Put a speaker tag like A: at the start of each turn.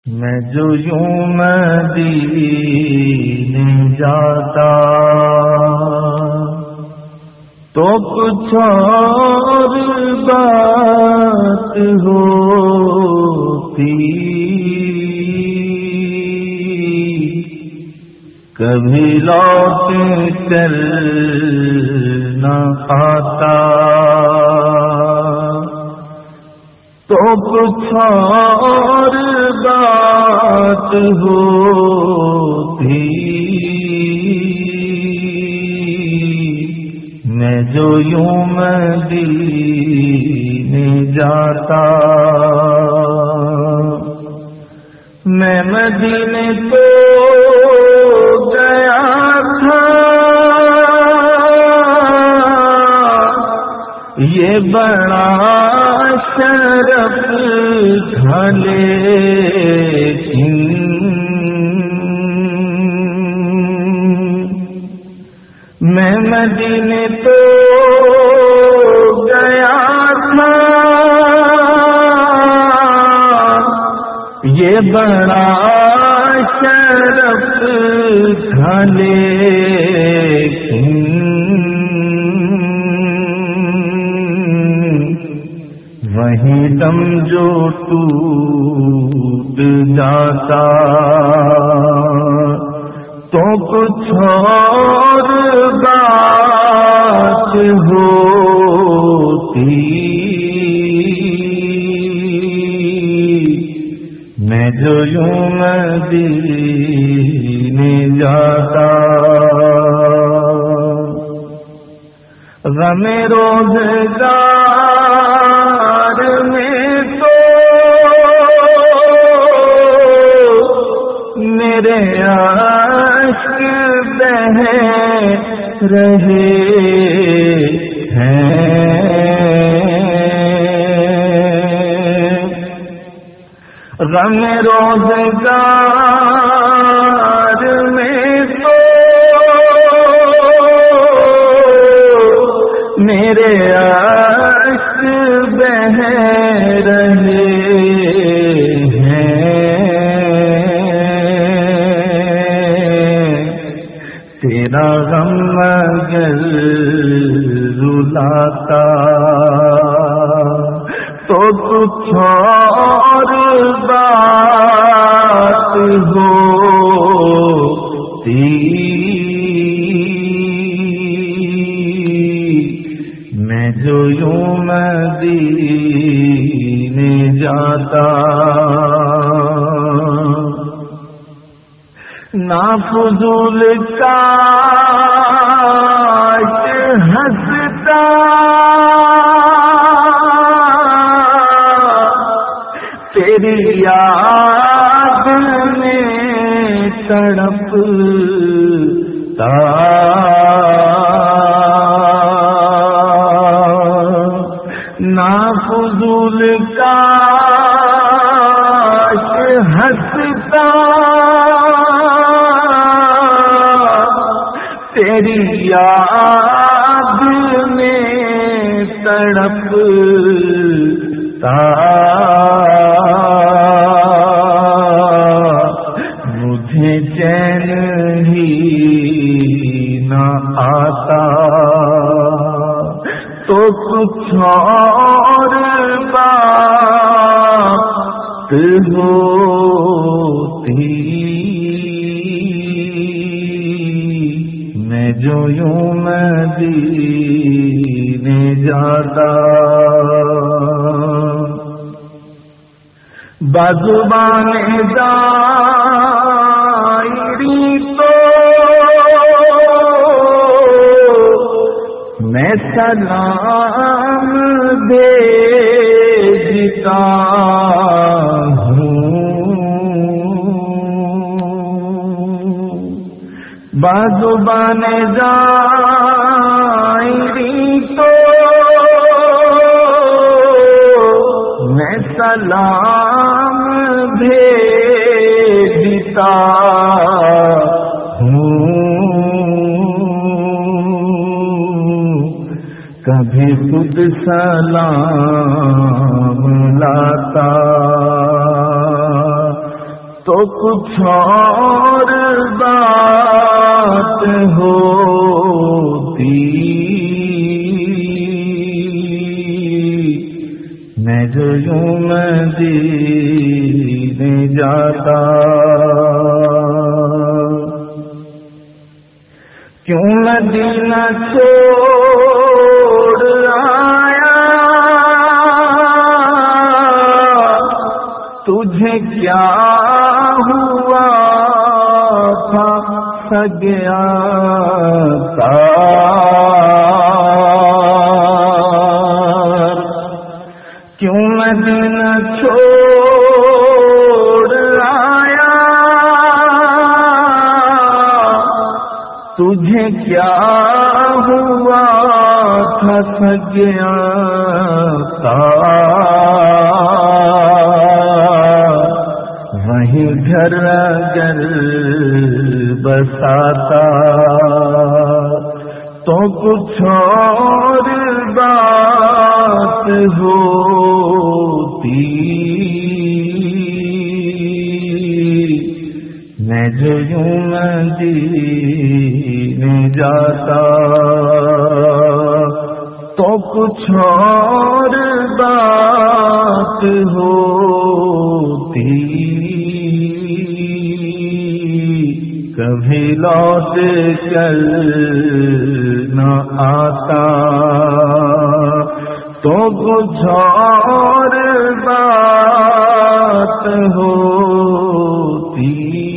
A: میں جو یوں مدینے جاتا تو کچھ اور بات ہوتی، کبھی لوٹ کر نہ آتا تو کچھ اور بات ہوتی، میں جو یوں مدینے جاتا۔ میں مدینے تو گیا تھا، یہ بڑا شرف تھا، لیکن میں مدینے تو گیا تھا، یہ بڑا شرف تھا، لیکن وہیں دم جو ٹوٹ جاتا تو کچھ اور بات ہوتی، میں جو یوں مدینے جاتا۔ غم روزگار میں تو میرے عاشق بہہ رہے ہیں، غم روزگار میں تو میرے عاشق بہہ رہے ہیں، تیرا غم اگر رلاتا تو کچھ اور بات ہوتی، میں جو یوں مدینے جاتا۔ نا فضول کاش ہنستا تیری یاد میں تڑپتا، نا فضول کاش ہنستا تیری یاد میں تڑپتا، مجھے چین ہی نہ آتا تو کچھ اور بات ہوتی، میں جو یوں مدینے جاتا۔ بازوان دائری تو میں سلام بھیجتا ہوں، بازوان دائری تو میں سلام بھیجتا ہوں، کبھی خود سلام لاتا تو کچھ اور بات ہوتی، میں جو یوں مدینے جاتا، کیوں مدینہ چھوڑ آیا، تجھے کیا ہوا تھا سگیا تار، کیوں مدینہ چھوڑ آیا، تجھے کیا ہوا تھا سگیا تار، وہیں گھر اگر بساتا تو کچھ اور بات ہوتی، میں جو یوں مدینے جاتا تو کچھ اور بات ہوتی، کبھی لوٹ کر نہ آتا تو کچھ اور بات ہوتی۔